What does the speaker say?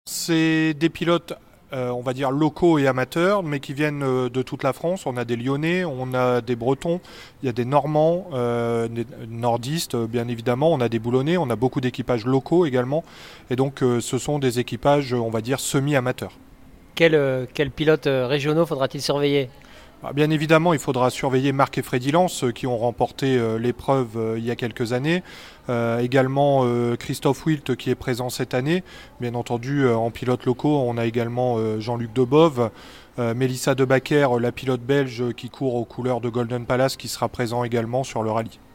C'est des pilotes, on va dire locaux et amateurs, mais qui viennent de toute la France. On a des Lyonnais, on a des Bretons, il y a des Normands, des nordistes, bien évidemment. On a des Boulonnais, on a beaucoup d'équipages locaux également. Et donc, ce sont des équipages, on va dire, semi-amateurs. Quels pilotes régionaux faudra-t-il surveiller? Bien évidemment, il faudra surveiller Marc et Freddy Lance qui ont remporté l'épreuve il y a quelques années. Également Christophe Wilt qui est présent cette année. Bien entendu, en pilote locaux, on a également Jean-Luc Debove, Mélissa Debacker, la pilote belge qui court aux couleurs de Golden Palace, qui sera présent également sur le rallye.